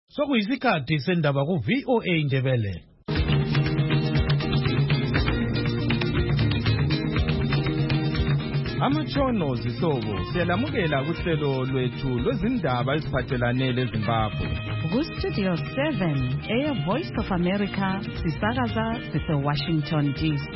Sokuyisikhathi sendaba ku VOA Indebele. Amatshono zihlobo siyalamukela kuhlelo lwethu lwezindaba eziphathelane leZimbabwe. Ku-Studio 7, Air Voice of America, sisakaza sise-Washington, D.C.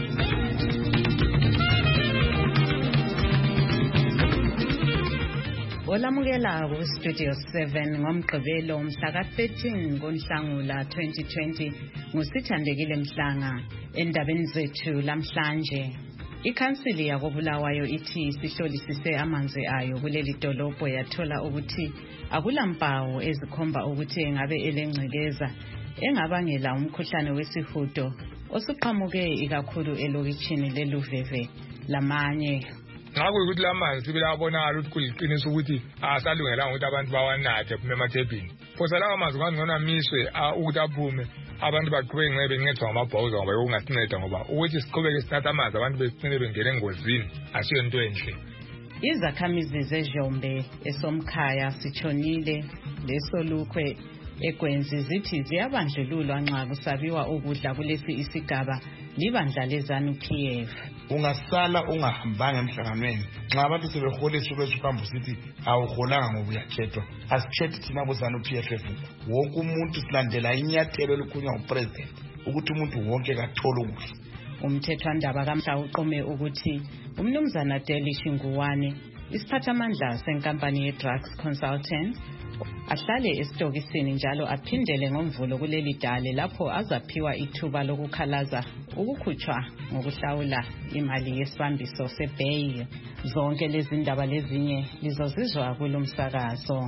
Olamukela ku-Studio 7 ngomgqibelo mhla ka-13 kuNhlangula 2020 ngusithandekile Mhlanga. Endabeni zethu lamhlanje, ikhansili yakoBulawayo ithi sihlolisise amanzi ayo kuleli dolobho yathola ukuthi akulampawu ezikhomba ukuthi engabe elengcekeza engabangela umkhuhlane wesihudo osuqhamuke ikakhulu elokitshini leLuveve lamanye. Ngakho ukuthi lamanzi sibelabonakala ukuthi kuliqiniso ukuthi asalungelanga ukuthi abantu bawanathe phume emathebhini. Phosa lawa manzi ngangona miswe ukuthi aphume abantu baqhubeke ngeke bencedwa ngamabhawuza ngoba ukungasinceda ngoba ukuthi siqhubeke sinatha amanzi abantu besicine bengena engozini asiyo into enhle. Izakhamizi zeJombe esomkhaya sitshonile lesolukwe eGwenzi zithi ziyabandlululwa nxa kusabiwa ukudla kulesi isigaba libandla leZANU-PF. Ungasala ungahambanga emhlanganweni nxa abantu sebeholiswa kwesiphambo sithi awuholanga ngoba uyakhetwa. Asitshethi thina kuZANU-PF wonke umuntu silandela inyathelo elikhulunywa ngupresident ukuthi umuntu wonke kathole ukudla. Umthethwandaba kamhla uqome ukuthi umnumzana Delish Nguwane, isiphathamandla senkampani ye-Drugs Consultants, ahlale esitokisini njalo aphindele ngomvulo kuleli dale lapho azaphiwa ithuba lokukhalaza ukukhutshwa ngokuhlawula imali yesibambiso seBail. Zonke lezi ndaba lezinye lizozizwa kulomsakazo.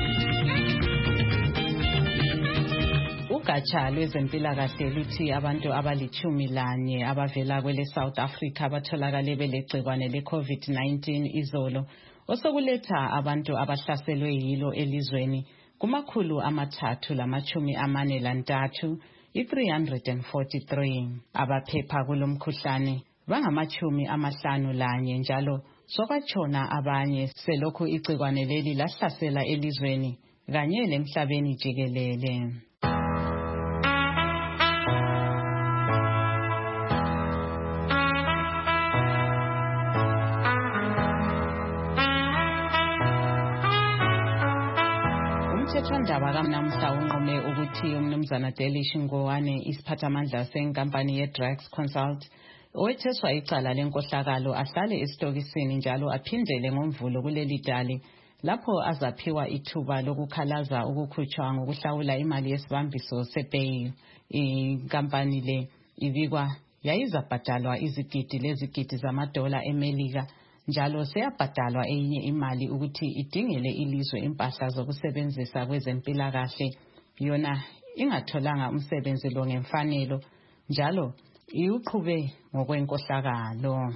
Ugatsha lwezempilakahle luthi abantu abali-11 abavela kwele South Africa batholakale belegcikwane le-COVID-19 izolo, osokuletha abantu abahlaselwe yilo elizweni kuma-343, i-343. Abaphepha kulomkhuhlane bangama-51 njalo sokwatshona abanye selokhu igcikwane leli lahlasela elizweni kanye lemhlabeni jikelele. Umthethwandaba kamnamuhla unqome ukuthi umnumzana Delish Nguwane, isiphathamandla senkampani ye-Drugs Consult, owetheswa icala lenkohlakalo ahlale esitokisini njalo aphindele ngomvulo kuleli dali lapho azaphiwa ithuba lokukhalaza ukukhutshwa ngokuhlawula imali yesibambiso seBail. Inkampani le ibikwa yayizabhadalwa izigidi lezigidi zamadola eMelika njalo seyabhadalwa enye imali ukuthi idingele ilizwe impahla zokusebenzisa kwezempilakahle, yona ingatholanga umsebenzi lo ngemfanelo njalo iuqhube ngokwenkohlakalo.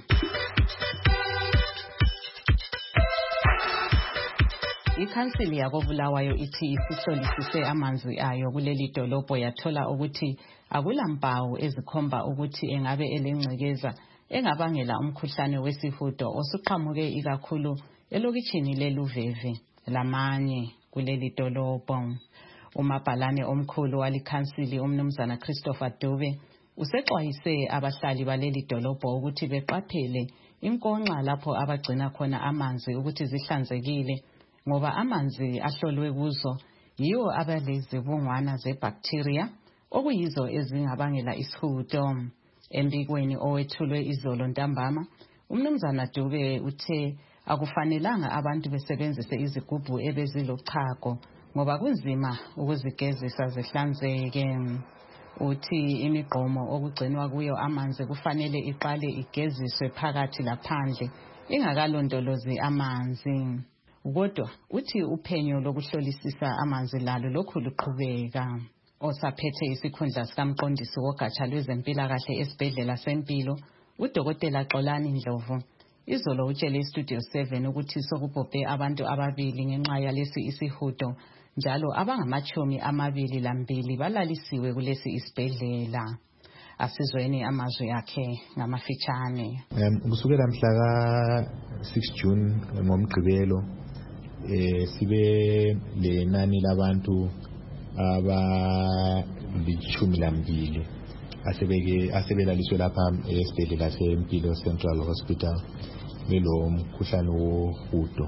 Ikhansili yakoBulawayo ithi isihlolisise amanzi ayo kuleli dolobho yathola ukuthi akulampawu ezikhomba ukuthi engabe elengcekeza engabangela umkhuhlane wesihudo osuqhamuke ikakhulu elokitshini leLuveve lamanye kuleli dolobho. Umabhalane omkhulu walikhansili umnumzana Christopher Dube usexwayise abahlali baleli dolobho ukuthi beqaphele inkonxa lapho abagcina khona amanzi ukuthi zihlanzekile ngoba amanzi ahlolwe kuzo yiwo abalezibungwana zebacteria okuyizo ezingabangela isihudo. Embikweni owethulwe izolo ntambama, umnumzana Dube uthe akufanelanga abantu besebenzise izigubhu ebezilochago ngoba kunzima ukuzigezisa zihlanzeke. Uthi imigqomo okugcinwa kuyo amanzi kufanele iqale igeziswe phakathi laphandle ingakalondolozi amanzi. Kodwa uthi uphenyo lokuhlolisisa amanzi lalo lokhu luqhubeka. Osaphethe isikhundla sikamqondisi wogatsha lwezempilakahle esibhedlela sempilo, uDokotela Xolani Ndlovu, izolo utshele iStudio 7 ukuthi sokubhobhe abantu ababili ngenxa yalesi isihudo njalo abangama-22 balalisiwe kulesi isibhedlela. Asizweni amazwi akhe ngamafitshane. Kusukela mhla ka-6 June ngomgqibelo sibe lenani labantu 12 asebelaliswe lapha esibhedlela seMpilo Central Hospital belo mkhuhlane wohudo.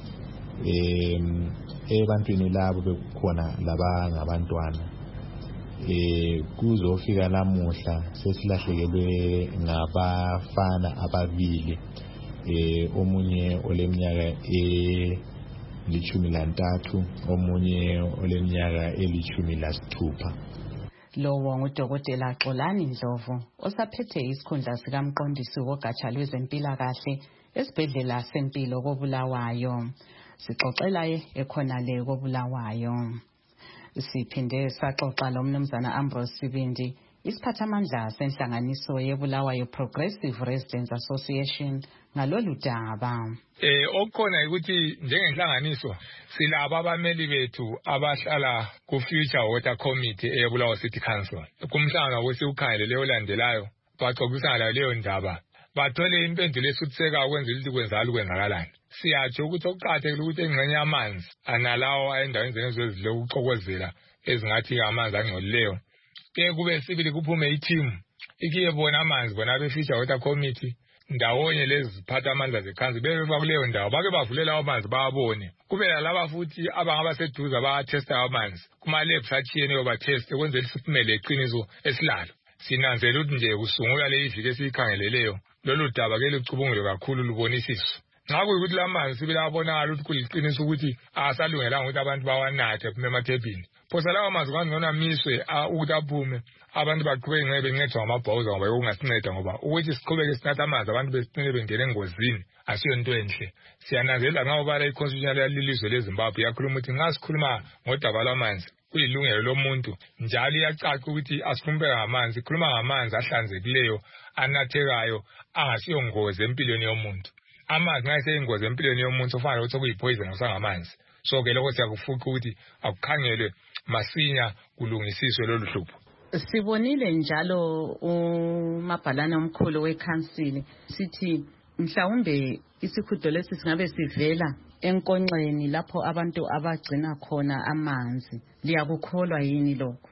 Ebantwini labo bekukhona labangabantwana. Kuzofika namuhla sesilahlekelwe ngabafana ababili, omunye oleminyaka 13, omunye oleminyaka 16. Lowo ngudokotela Xolani Ndlovu osaphethe isikhundla sikamqondisi wogatsha lwezempilakahle esibhedlela seMpilo koBulawayo. Sixoxela ekhonale koBulawayo. Siphinde saxoxa lomnumzana Ambrose Sibindi, isiphathamandla senhlanganiso yeBulawayo Progressive Residents Association ngalolu daba. Okukhona ukuthi njengenhlanganiso silabo abameli bethu abahlala ku Future Water Committee eBulawayo City Council. Kumhlangano wesiukhangelele olandelayo baxoxisana leyo ndaba. Bathole impendulo esuthiseka ukwenzela ukuthi kwenzakalani. Siyatsho ukuthi okuqakathekile ukuthi engxenye yamanzi analawo endaweni zenezwe ukuxokozela ezingathi amanzi angcolileyo. Kube sibili kuphume i-team ikiyebona amanzi bona be-Future Water Committee ndawonye lezi ziphatha amandla zekhansi bebe kuleyo ndawo bake bavulela amanzi babone. Kube lalaba futhi abangabaseduze abathesta amanzi kuma labs atshiyeneyo batheste ukwenzela isiphumele iqiniso esilalo. Sinanzela ukuthi nje kusungula le iviki esiyikhangeleleyo lolu daba ke lucubungule kakhulu lubonisiswe. Nxa kuyikuthi lamanzi sibila abonakala ukuthi kuliqiniso ukuthi asalungelanga ukuthi abantu bawanathe phuma emathebhini. Phosa lawo manzi kwangcono amiswe ukuthi aphume abantu baqhubeke ngeke bencedwa ngamabhawuza ngoba okungasinceda ngoba ukuthi siqhubeke sinatha amanzi abantu besicine bengena engozini asiyo into enhle. Siyananzelela ngawubala iconstitution yalilizwe leZimbabwe yakhuluma ukuthi nxa sikhuluma ngodaba lwamanzi kuyilungelo lomuntu njalo iyacaca ukuthi asikhulumeka ngamanzi, ikhuluma ngamanzi ahlanzekileyo anathekayo angasiyo ngozi empilweni yomuntu. Amanzi nxa eseyingozi empilweni yomuntu ufanele ukuthi kuyipoison osangamanzi. So ke lokho siyakufuqa ukuthi akukhangelwe masinya kulungisiswe lolu hlupho. Sibonile njalo umabhalane omkhulu weCouncil sithi mhlawumbe isikhudo lesi singabe sivela enkonxeni lapho abantu abagcina khona amanzi. Liyakukholwa yini lokho?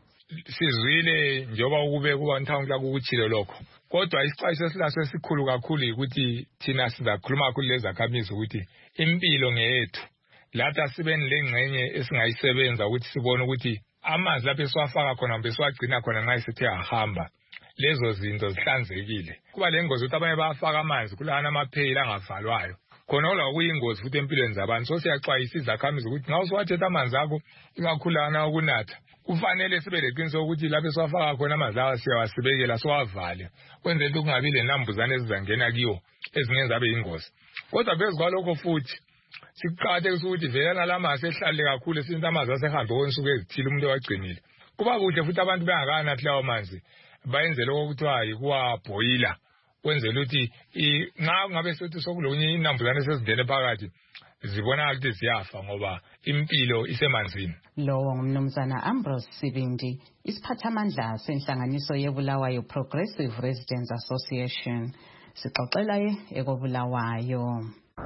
Sizwile njoba ukube kuba ntawonke kukuchilo lokho. Kodwa isixwayiso esilaso esikhulu kakhulu ukuthi thina sizakhuluma kakhulu lezakhamizi ukuthi impilo ngeyethu. Lathi asibeni lengxenye esingayisebenza ukuthi sibone ukuthi amanzi lapho esiwafaka khona mbe siwagcina khona nxa esithe ahamba lezo zinto zihlanzekile. Kuba lengozi ukuthi abanye bayafaka amanzi kulana amapheyili angavalwayo. Khona ola kuyingozi futhi empilweni zabantu. So siyaxwayisa izakhamizi ukuthi nxa usuwathetha amanzi akho ikakhulana ukunatha kufanele sibe leqiniso ukuthi lapho esiwafaka khona amanzi lawa siyawasibekela siwavale kwenzela ukuthi kungabi lenambuzane ezizangena kiwo ezingenza abe yingozi. Kodwa phezu kwalokho futhi siqakathekisa ukuthi vele lamanzi ehlale kakhulu since amanzi asehambe kwensuku ezithile umuntu ewagcinile. Kuba kuhle futhi abantu bengakanathi lawo manzi bayenze lokho kuthiwa yikuwabhoyila kwenzela ukuthi nxa ngabe sokuthi sokulunye inambuzane sezingene phakathi zibona ukuthi ziyafa ngoba impilo isemanzini. Lowo ngumnumzana Ambrose Sibindi, isiphathamandla senhlanganiso yeBulawayo Progressive Residents Association. Sixoxela ekoBulawayo.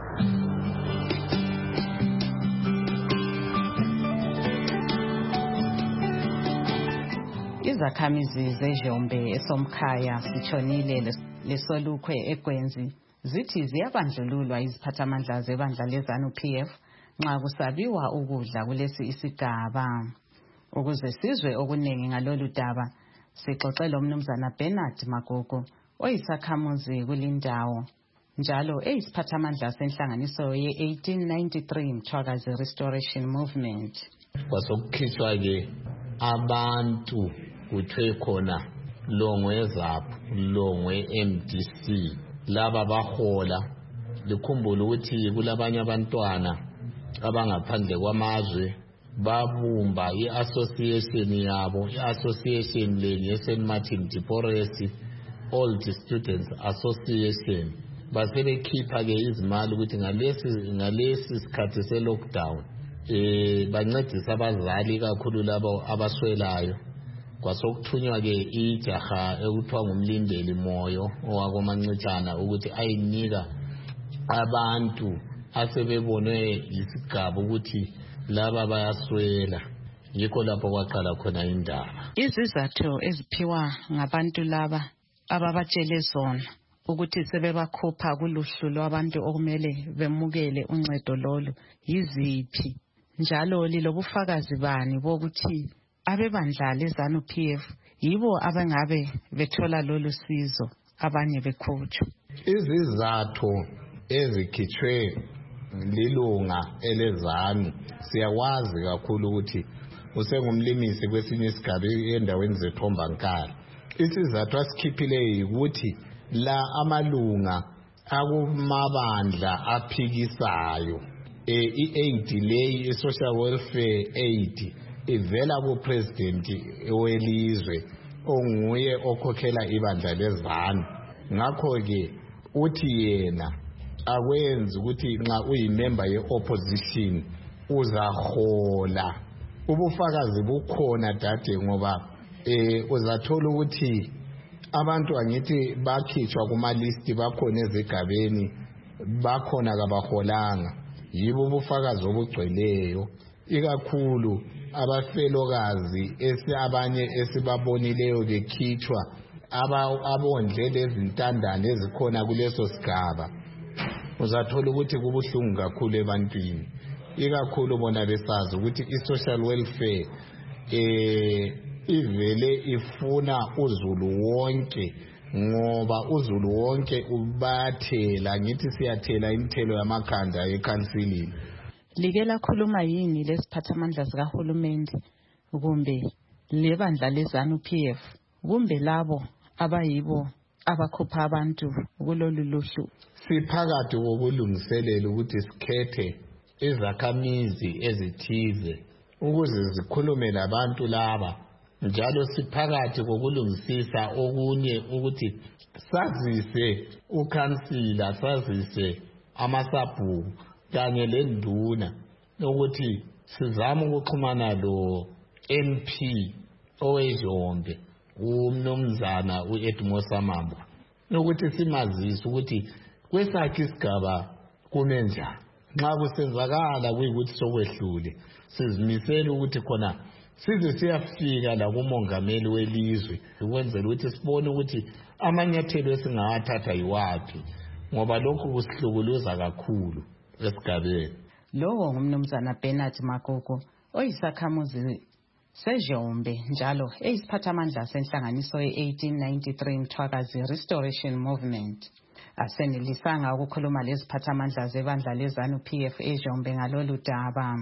Izakhamizi zeJombe eSomkhaya sitshonile leSolukwe eGwenzi zithi ziyabandlululwa iziphathamandla zebandla leZANU-PF nxa kusabiwa ukudla kulesi isigaba. Ukuze sizwe okuningi ngalolu daba sixoxela umnumzana Bernard Magugu oyisakhamuzi kulindawo njalo eyisiphathamandla senhlanganiso ye-1893 Mthwakazi Restoration Movement. Kwasokukhishwa ke abantu kuthiwe khona Longwe ZAPU, Longwe MDC, laba bahola. Likhumbula ukuthi kulabanye abantwana abangaphandle kwamazwe babumba i-association yabo, i-association le ye-St. Martin de Porres Old Students Association. Basebekhipha ke izimali ukuthi ngalesi sikhathi se-lockdown bancedisa abazali kakhulu labo abaswelayo. Kwasokuthunywa ke ijaha ekuthiwa ngumlindeli moyo owakomancitshana ukuthi ayinika abantu asebebonwe isigaba ukuthi laba bayaswela. yikho lapho kwaqala khona indaba. Izizathu eziphiwa ngabantu laba ababatshele zona ukuthi sebebakhupha kuluhlu lwabantu okumele bemukele uncedo lolu yiziphi, njalo lilobufakazi bani bokuthi abebandla leZANU-PF yibo abengabe bethola lolu sizo abanye bekhutshwa? Izizathu ezikhitshwe lilunga eleZANU siyakwazi kakhulu ukuthi usengumlimisi kwesinye isigaba endaweni zeThombankala. Isizathu asikhiphileyo ukuthi la amalunga akumabandla aphikisayo i-aid leyi i-social welfare aid ivela ku-president welizwe onguye okhokhela ibandla leZANU. Ngakho-ke uthi yena akwenzi ukuthi nxa uyimember ye-opposition uzahola. Ubufakazi bukhona dade, ngoba uzathola ukuthi abantu angithi bakhitshwa kumalisti bakhona ezigabeni bakhona kabaholanga. Yibo ubufakazi obugcweleyo, ikakhulu abafelokazi abanye esibabonileyo bekhitshwa abondle lezintandane ezikhona kuleso sigaba. Uzathola ukuthi kubuhlungu kakhulu ebantwini, ikakhulu bona besazi ukuthi i-social welfare ivele ifuna uzulu wonke, ngoba uzulu wonke ubathela, ngithi siyathela imithelo yamakhanda ekhansilini. Like lakhuluma yini lesiphathamandla sikahulumende kumbe lebandla leZANU-PF kumbe labo abayibo abakhupha abantu kulolu luhlu? Siphakathi kokulungiselela ukuthi sikhethe izakhamizi ezithize ukuze zikhulume labantu laba, njalo siphakathi kokulungisisa okunye ukuthi sazise ukhansila, sazise amasabhuku kanye lenduna ukuthi sizama ukuxhumana lo MP owezombe umnumzana uEdmosa Mambo ukuthi simazise ukuthi kwesakhe isigaba kume njani. Nxa kusenzakala kuyikuthi sokwehlule, sizimisela ukuthi khona size siyafika la kumongameli welizwe ukwenzela ukuthi sibone ukuthi amanyathelo esingawathatha yiwaphi, ngoba lokhu kusihlukuluza kakhulu esigabeni. Lowo ngumnumzana Bernard Magogo oyisakhamuzi seJombe njalo eyisiphathamandla senhlanganiso ye-1893 Mthwakazi Restoration Movement. Asenelisanga ukukhuluma leziphathamandla zebandla leZANU-PF eJombe ngalolu daba.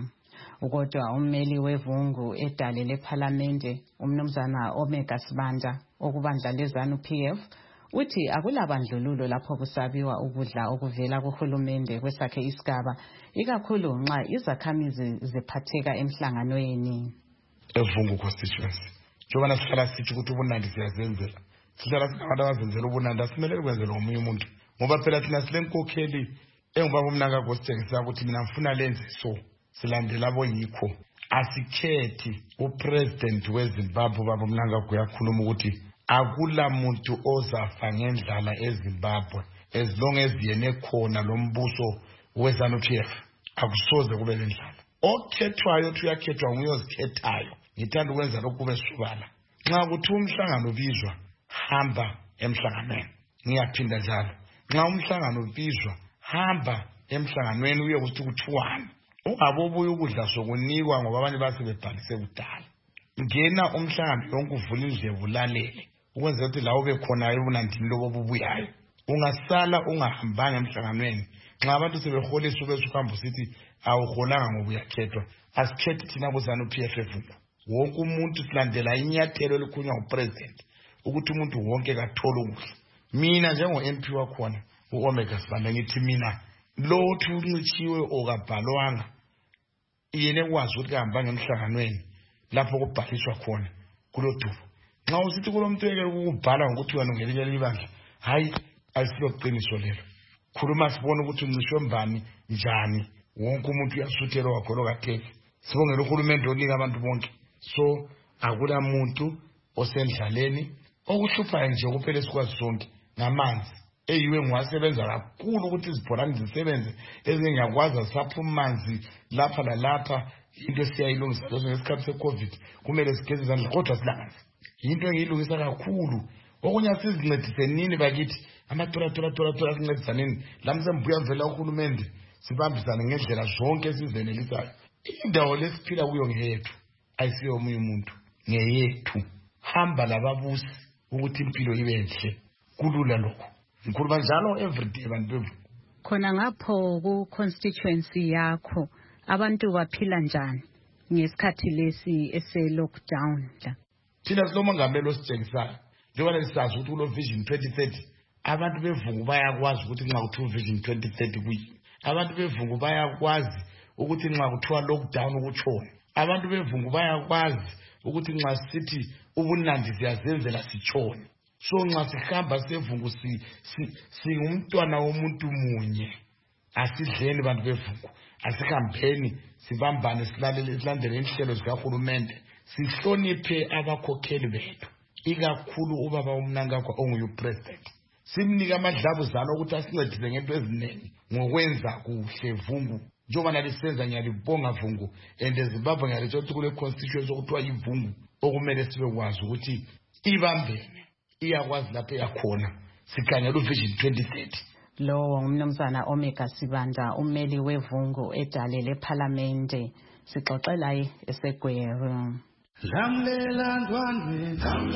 Kodwa ummeli wevungu edale lephalamende umnumzana Omega Sibanda okubandla leZANU-PF uthi akulabandlululo lapho kusabiwa ukudla okuvela kuhulumende kwesakhe isigaba, ikakhulu nxa izakhamizi ziphatheka emhlanganweni. Evungu constituency njengoba sihlala sithi ukuthi ubunandi siyazenzela, sihlala singabantu abazenzela ubunandi, asimele kwenzela omunye umuntu, ngoba phela thina silenkokheli engubaba uMnanga Gosithengisa ukuthi mina ngifuna lenze so, silandela aboyikho. Asikhethi upresident weZimbabwe baba uMnanga uyakhuluma ukuthi akula muntu ozafa ngendlala eZimbabwe as long as yena khona lo mbuso weZANU-PF, akusoze kube lendlala. Okhethwayo uthi uyakhethwa nguyozikhethayo. Ngithanda ukwenza lokhu kube sobala. Nxa kuthi umhlangano ubizwa, hamba emhlanganweni. Ngiyaphinda njalo, nxa umhlangano ubizwa, hamba emhlanganweni uye ukuthi kuthiwani. Ungabobuye ukudla sokunikwa ngoba abanye basebebhalise kudala. Ngena umhlangano yonke uvula indlebe ulalele ukwenzela ukuthi la ube khona ebunandini lobo bubuyayo. Ungasala ungahambanga emhlanganweni. Nxa abantu sebeholisa ukwehamba usithi awuholanga ngoba uyakhethwa, asikhethi thina kuZANU-PF evungu. Wonke umuntu silandela inyathelo elikhunywa ngupresident ukuthi umuntu wonke kathole ukudla. Mina njengo-MP wakhona u-Omega Sibanda ngithi mina lothi uncitshiwe okabhalwanga yena ekwazi ukuthi kahambanga emhlanganweni lapho kubhaliswa khona kulodubo. Nxa usithi kulomuntu ekele ukubhala ngokuthi wena ungelinye ibandla, hayi ayisiloqiniso lelo. Khuluma sibone ukuthi uncishwe mbani njani. Wonke umuntu uyasuthelwa wakhona okatheki. Sibongela uhulumende onika abantu bonke. So akula muntu osendlaleni. Okuhluphayo nje kuphela esikwazi sonke ngamanzi. Eyiwe ngiwasebenza kakhulu ukuthi izibholani zisebenze ezingakwazi saphuma amanzi lapha lalapha into siyayilungisa ngesikhathi se-COVID kumele sigeze izandla kodwa silangazi. Into engiyilungisa kakhulu. Okunye asizincedise nini bakithi amatora sincedisaneni. Lamsembuya mvela uhulumende sibambisane ngendlela zonke esizenelisayo. Indawo lesiphila kuyo ngeyethu ayisiyo omunye umuntu ngeyethu. Hamba lababusi ukuthi impilo ibe enhle kulula lokho. Ngikhuluma njalo everyday bantu bevu. Khona ngapho ku constituency yakho abantu baphila njani ngesikhathi lesi ese lockdown la? Thina silomongameli ositshengisayo njengoba sisazi ukuthi kulo vision 2030 abantu bevungu bayakwazi ukuthi nxa kuthiwa vision 2030 kuyini. Abantu bevungu bayakwazi ukuthi nxa kuthiwa lockdown ukutshona. Abantu bevungu bayakwazi ukuthi nxa sithi ubunandi siyazenzela sitshone. So nxa sihamba sevungu singumntwana womuntu munye. Asidleni bantu bevungu. Asihambeni sibambane silandele inhlelo zikahulumende. Sihloniphe abakhokheli bethu. Ikakhulu ubaba uMnangagwa onguye upresident. Simnika amadlabuzana ukuthi asincedise ngento eziningi ngokwenza kuhle vungu. Njengoba nalisenza ngiyalibonga vungu Zimbabwe ngiyalitsho ukuthi kule constituency okuthiwa yivungu okumele sibe kwazi ukuthi ibambene iyakwazi lapho yakhona sikhanyela uvision 2030. Lo ngumnumzana Omega Sibanda ummeli wevungu edalele eParliamente sixoxela eseGweru. Lamlela ndwandwe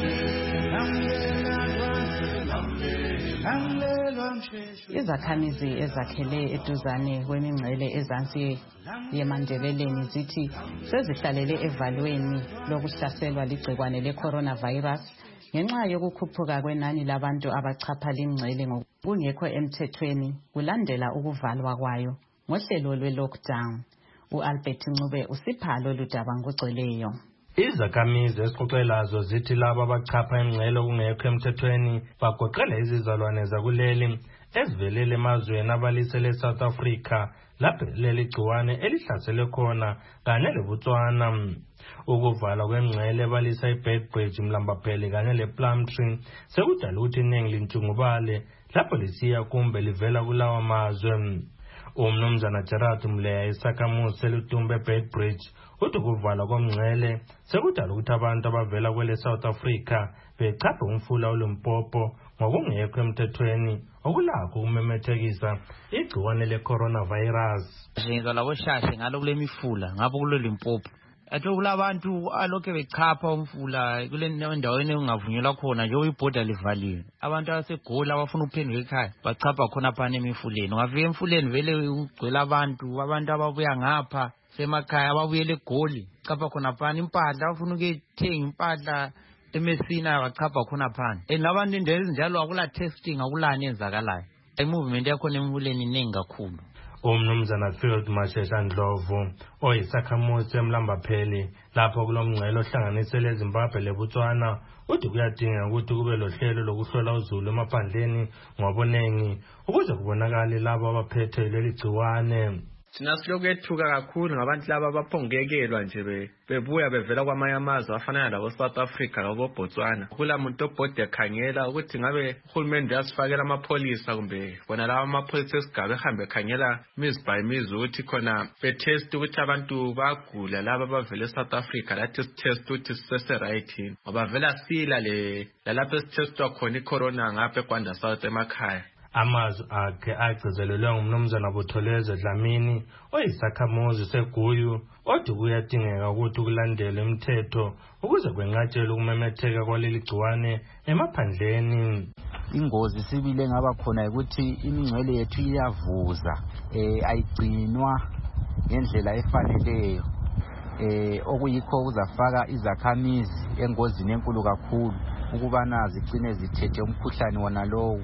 Izakhamizi ezakhele eduzane kwemingcele ezansi yeMandebeleni zithi sezihlalele evalweni lokuhlaselwa ligcikwane le-coronavirus ngenxa yokukhuphuka kwenani labantu abachapha limngcele ngokungekho emthethweni kulandela ukuvalwa kwayo ngohlelo lwe-lockdown. U-Albert Ncube usiphalo ludaba ngogcweleyo. Izakhamizi esixoxelazo zithi laba abachapha imingcele okungekho emthethweni bagoqela izizalwane zakuleli ezivelele emazweni abalisele South Africa lapho leli gciwane elihlasele khona kanye leBotswana. Ukuvala kwemingcele balisa iBedbridge, Mlambapheli kanye lePlumtree sekudala ukuthi iningi lintshungubale lapho lisiya kumbe livela kulawa mazwe. Umnumzana Gerard Mleya isakhamuzi selutumbe Bedbridge uthi ukuvala komngcele sekudala ukuthi abantu abavela kwele South Africa bechaphe umfula uLimpopo ngokungekho emthethweni okulakho ukumemethekisa igciwane le-coronavirus. Ngizwa labo shashe ngalo kule mifula ngapho kulo Limpopo. Atho kulabantu alokhe bechapha umfula kule ndaweni engavunyelwa khona nje ibhoda livaliwe. Abantu abaseGoli abafuna uphenduka ekhaya bachapha khona phana emifuleni. Ungafika emfuleni vele ugcwele abantu ababuya ngapha semakhaya ababuyele eGoli chapha khona phana impahla abafuna ukuthenga impahla eMessina bachapha khona phana. Labantu indlela ezinjalo akula testing akulani enzakalayo. Movement yakhona emfuleni iningi kakhulu. Umnumzana Field Mashesha Ndlovu oyisakhamuzi eMlambapheli lapho kulomngcele ohlanganisele eZimbabwe leBotswana uthi kuyadinga ukuthi kube lohlelo lokuhlola uzulu emaphandleni ngobunengi ukuze kubonakale labo abaphethe leli gciwane. Thina silokethuka kakhulu ngabantu laba abaphongekelwa nje bebuya bevela kwamanye amazwe afana nabo South Africa labo Botswana. Kula muntu obhode ekhangela ukuthi ngabe uhulumende uyasifakela amapholisa kumbe bona lawa amapholisa esigaba ehambe ekhangela mizi by mizi ukuthi khona betest ukuthi abantu bagula laba abavela eSouth Africa lathi test ukuthi sise right yini ngoba vela sila lapho sitestwa khona icorona ngapha eGwanda South emakhaya. Amazwi akhe agcizelelwe ngumnumzana Butholeze Dlamini oyisakhamuzi seGuyu othi kuyadingeka ukuthi kulandelwe imithetho ukuze kwenqatshelwe ukumemetheka kwaleli gciwane emaphandleni. Ingozi sibile ngaba khona ukuthi imingcele yethu iyavuza ayigcinwa ngendlela efaneleyo okuyikho kuzafaka izakhamizi engozini enkulu kakhulu ukubana zigcine zithethe umkhuhlane wona lowo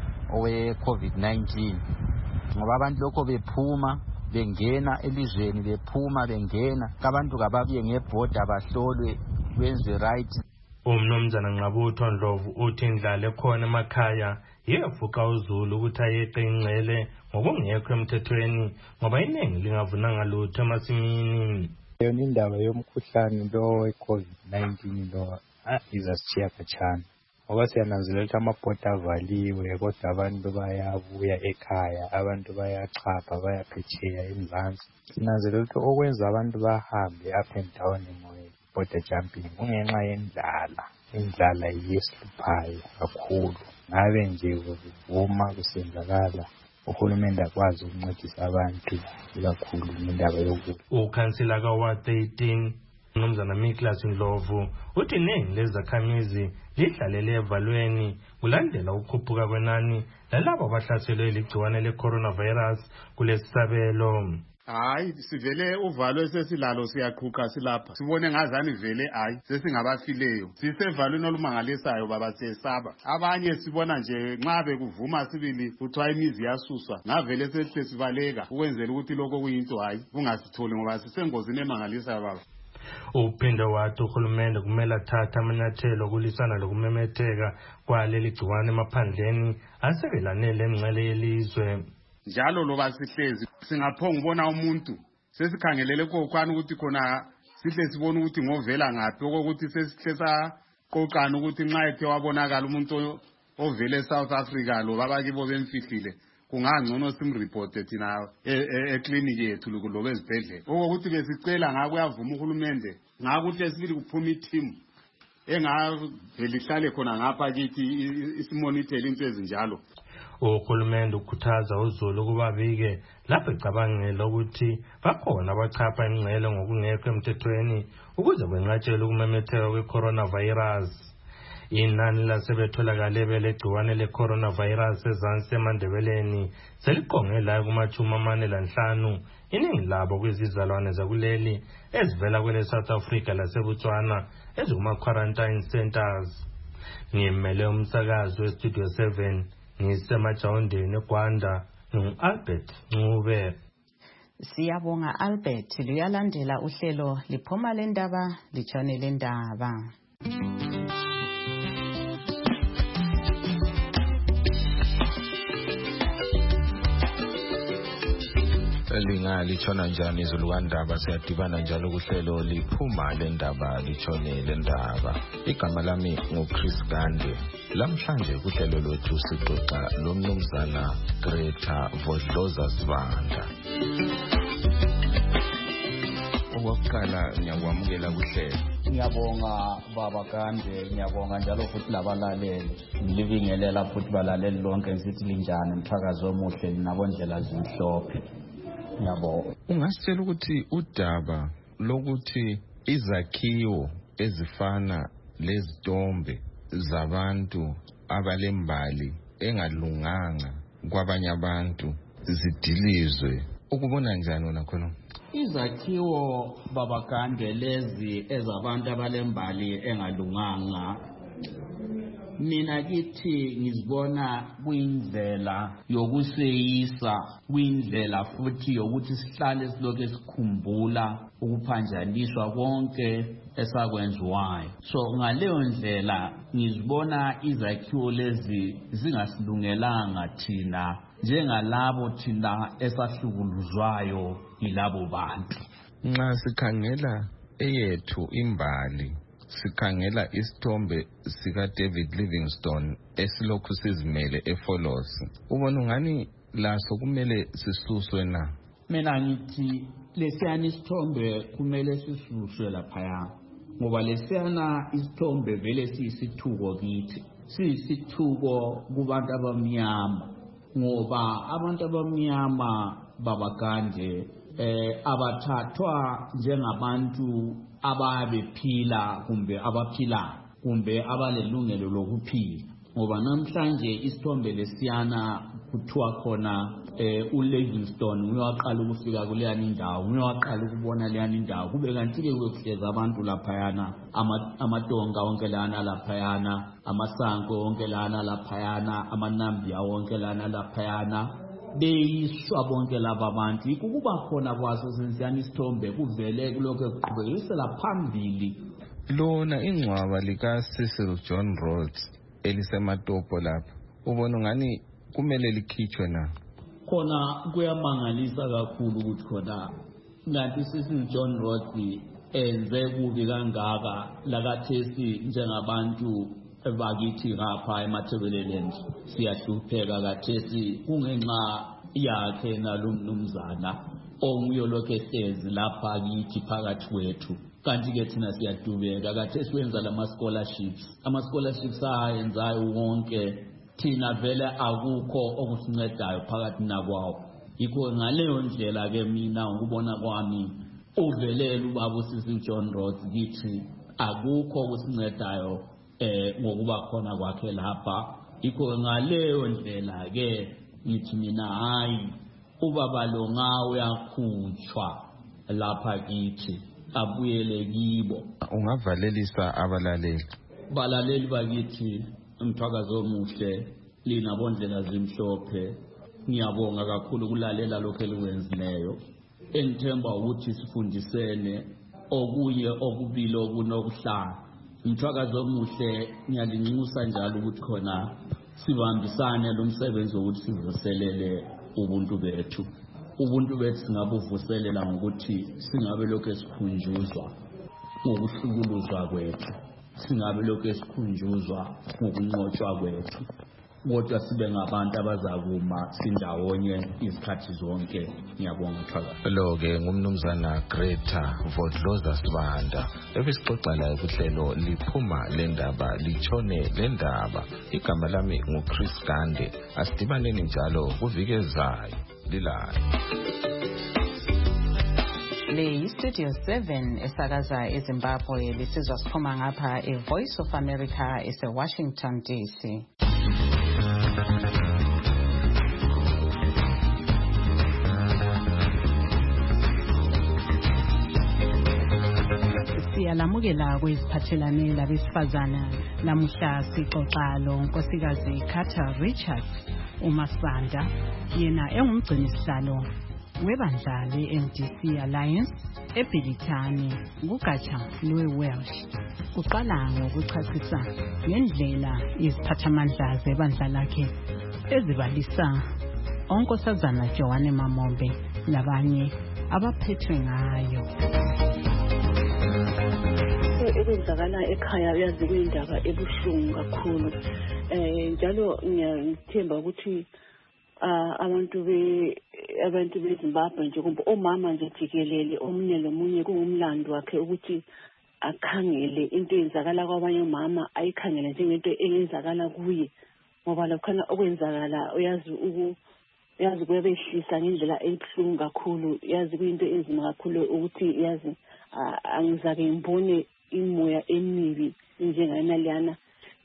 owe-COVID-19 ngoba abantu lokho bephuma bengena elizweni bephuma bengena abantu kababuye ngebhoda bahlolwe benze right. Umnumzana Nqabutho Ndlovu uthi indlala ekhona emakhaya yefuqa uzulu ukuthi ayeqe ingcele ngokungekho emthethweni ngoba iningi lingavunanga lutho emasimini. Yona indaba yomkhuhlane lo we-COVID-19 lo izasitshiya khatshana ngoba siyananzelela ukuthi amabhoda avaliwe kodwa abantu bayabuya ekhaya, abantu bayachapha bayaphetsheya eMzansi. Sinanzelela ukuthi okwenza abantu bahambe up and down border jumping kungenxa yendlala. Indlala yiyehluphayo kakhulu. Ngabe nje kuvuma kusenzakala uhulumende akwazi ukuncedisa abantu kakhulu ngendaba yokudla. Ukhansila kaWard 13 Mnumzana Miklas Ndlovu uthi iningi lezakhamizi lidlalele evalweni kulandela ukukhuphuka kwenani lalabo abahlaselwe ligciwane le-coronavirus kulesisabelo. Hayi sivele uvalo esesilalo siyaqhuqa silapha sibone ngazani vele hayi sesingabafileyo sisevalweni olumangalisayo baba siyesaba abanye sibona nje nxa bekuvuma sibili kuthiwa imizi yasuswa ngavele sesivaleka ukwenzela ukuthi lokho kuyinto hayi kungasitholi ngoba sisengozini emangalisayo baba. Uphinde wathi uhulumende kumele athathe amanyathelo okulisana lokumemetheka kwaleli gciwane emaphandleni asekelanele emngcele yelizwe. Njalo loba sihlezi singaphonga ubona umuntu sesikhangelele kokwana ukuthi khona sihle sibone ukuthi ngovela ngaphi okokuthi sesihlesa qoqana ukuthi nxa ethe wabonakala umuntu ovele eSouth Africa lo babakibo bemfihlile kungangcono simreporte thina eclinic yethu lobe ezibhedlela okokuthi besicela ngakho uyavuma uhulumende ngakuthi esibili kuphuma i-team engavele ihlale khona ngapha kithi isimonitor into ezinjalo. Uhulumende ukhuthaza uZulu ukuba bike lapho ecabangela ukuthi bakhona abachapha ingcele ngokungekho emthethweni ukuze benqatshelwe ukumemetheka kwe-coronavirus. Inani lasebetholakale belegciwane le-coronavirus ezansi eMandebeleni seliqonge la kuma-45 iningi labo kwizizalwane zakuleli ezivela kwele-South Africa laseBotswana ezikuma-quarantine centers. Ngimele umsakazi weStudio 7 ngisemajawundeni eGwanda ngu-Albert Ncube. Siyabonga Albert. Luyalandela uhlelo liphuma lendaba litshone lendaba. Litshona njani izulu kandaba siyadibana njalo kuhlelo liphuma lendaba litshone lendaba. Igama lami nguChris Gande. Lamhlanje kuhlelo lwethu sixoxa lomnumzana Greta Vodloza Sibanda. Okokuqala ngiyakwamukela kuhlelo. Ngiyabonga baba Gande, ngiyabonga njalo futhi labalaleli. Ngilibingelela futhi balaleli lonke ngithi linjani umthakazo omuhle nabondlela zimhlophe. Yabo ungasitshela ukuthi udaba lokuthi izakhiwo ezifana lezitombe zabantu abalembali engalunganga kwabanye abantu zidilizwe ukubona njani wona khona? Izakhiwo baba Gande lezi ezabantu abalembali engalunganga mina kithi ngizibona kuyindlela yokuseyisa kuyindlela futhi yokuthi sihlale silokhu sikhumbula ukuphanjaniswa konke esakwenziwayo. So ngaleyo ndlela ngizibona izakhiwo lezi zingasilungelanga thina njengalabo thina esahlukuluzwayo yilabo bantu. Nxa sikhangela eyethu imbali sikhangela isithombe sika David Livingstone esilokhu sizimele eFolosi ubona ungani laso kumele sisuswe na? Mina ngithi lesiyana isithombe kumele sisuswe laphaya ngoba lesiyana isithombe vele siyisithuko kithi siyisithuko kubantu abamnyama ngoba abantu abamnyama baba Gande abathathwa njengabantu ababephila kumbe abaphila kumbe abalelungelo lokuphila ngoba namhlanje isithombe lesiyana kuthiwa khona uLivingstone uyaqala ukufika kuleyani indawo uyaqala ukubona leyani indawo kube kanti ke kuhleza abantu laphayana amatonga onke lana laphayana amasanko onke lana laphayana amanambia onke lana laphayana beyiswa bonke laba bantu ukuba khona kwaso sensiyana isithombe kuvele kulokho kuqhubekisela phambili lona ingcwaba lika Cecil John Rhodes elisematopo lapha ubona ngani kumele likhitshwe na? Khona kuyamangalisa kakhulu ukuthi khona ngathi Cecil John Rhodes enze kubi kangaka lakathesi njengabantu bakithi ngapha eMathebeleland siyahlupheka kathesi kungenxa yakhe nalumnumzana onguyolokhe ehlezi lapha kithi phakathi kwethu. Kanti ke thina siyadubeka kathesi wenza ama-scholarships ayenzayo wonke thina vele akukho okusincedayo phakathi nakwawo. Yikho ngaleyo ndlela ke mina ngikubona kwami uvelele ubaba uSisi John Rhodes kithi akukho okusincedayo ngokuba khona kwakhe lapha. Yikho ngaleyo ndlela ke ngithi mina hayi ubaba lo ngawe yakhutshwa lapha kithi abuyele kibo. Ungavalelisa abalaleli bakithi umthakazo omuhle lina bondlela zimhlophe. Ngiyabonga kakhulu kulalela lokho elikwenzileyo. Engithemba ukuthi sifundisene okunye okubili okunokuhlala. Umthakazo omuhle ngiyalinxusa njalo ukuthi khona sibambisane lo msebenzi wokuthi sivuselele ubuntu bethu. Ubuntu bethu singabuvuselela ngokuthi singabe lokho esikhunjuzwa ngokuhlukuluzwa kwethu, singabe lokho esikhunjuzwa ngokunqotshwa kwethu, kodwa sibe ngabantu abazakuma sindawonye izikhathi zonke. Ngiyabonga mthakazi. Lo-ke ngumnumzana Greta Vodloza Sibanda ebesixoxa layo kuhlelo liphuma lendaba litshone lendaba. Igama lami nguChris Gande. Asidibaneni njalo kuviki ezayo lilayo. Le Studio 7 esakaza eZimbabwe lisizwa siphuma ngapha eVoice of America ese-Washington DC. Siyalamukela kweziphathelane labesifazana. Namuhla sixoxa lo Nkosikazi Carter Richards uMasanda, yena engumgcinisihlalo webandla le-MDC Alliance eBhilithani kugatsha lwe-Welsh. Uqala ngokuchasisa ngendlela iziphathamandla zebandla lakhe ezibalisa onkosazana Joanne Mamombe labanye abaphethwe ngayo. Ekwenzakala ekhaya uyazi kuyindaba ebuhlungu kakhulu. Njalo ngiyithemba ukuthi abantu beZimbabwe nje kumbe omama nje jikelele omunye lomunye kungumlando wakhe ukuthi akhangele into eyenzakala kwabanye omama ayikhangele njengento eyenzakala kuye, ngoba lokhana okwenzakala uyazi kuyabehlisa ngendlela ebuhlungu kakhulu. Yazi kuyinto enzima kakhulu ukuthi yazi angizake ngibone imoya emibi njenganaliyana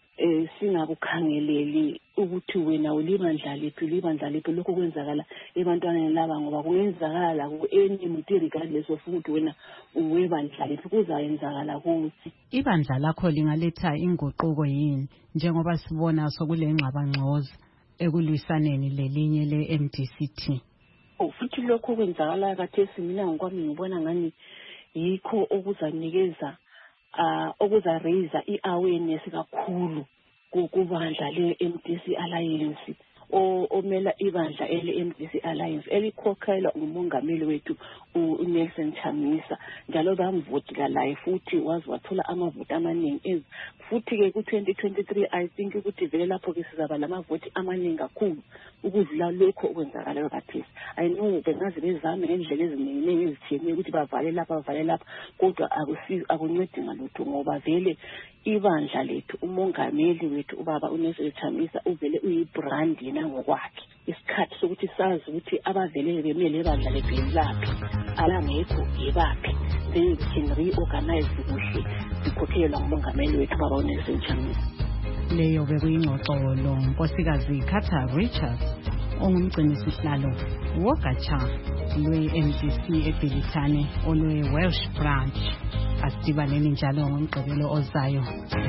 singakukhangeleli ukuthi wena ulibandla lephi lokho kwenzakala ebantwaneni laba, ngoba kungenzakala ku-any muntu regardless of ukuthi wena uwebandla lephi kuzayenzakala kuthi. Ibandla lakho lingaletha inguquko yini njengoba sibona sokule ngxabangxoza ekulwisaneni lelinye le-MDCT? Futhi lokho kwenzakala kathesi mina ngokwami ngibona ngani yikho okuzanikeza okuza-raise i-awareness kakhulu kubandla le-MDC Alliance omela ibandla ele-MDC Alliance elikhokhelwa ngumongameli wethu uNelson Chamisa. Njalo bamvotela laye futhi wazi wathola amavoti amaningi. Futhi-ke ku-2023 I think ukuthi vele lapho-ke sizaba lamavoti amaningi kakhulu ukudlula lokho okwenzakalayo kathesi. I know bengaze bezame ngendlela eziningi ezithiyene ukuthi bavale lapha, kodwa akuncedi ngalutho, ngoba vele ibandla lethu umongameli wethu ubaba uNelson Chamisa uvele uyibrand yena ngokwakhe. Isikhathi sokuthi sazi ukuthi abavelele bemele ibandla lebheni laphi alangekho yebaphi, then can reorganize kuhle ikhokhelwa ngumongameli wethu ubaba uNelson Chamisa. Leyo bekuyingxoxo lo Nkosikazi Carter Richards ongumgcinisihlalo wogatsha lwe-MDC eBhilithani olwe-Welsh branch. Asidibaneni njalo ngomgqibelo ozayo.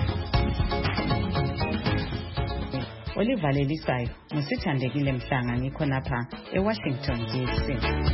Olivalelisayo musithandekile Mhlanga, ngikho napha eWashington DC.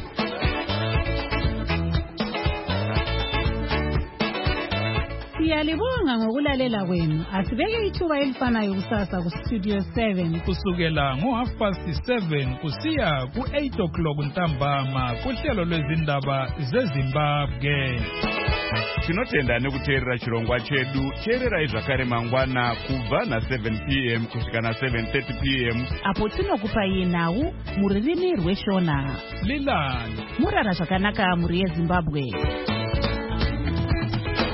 Siyalibonga ngokulalela kwenu. Asibeke ithuba elifanayo kusasa kuStudio 7 kusukela ngo7:30 kusiya ku8 o'clock ntambama kuhlelo lwezindaba zeZimbabwe. tinotenda nekuteerera chirongwa chedu. Teererai zvakare mangwana kubva na7 p.m. kusvika na7:30 p.m. apo tinokupai nhau mururimi rweshona. Lilani murara zvakanaka muri yeZimbabwe.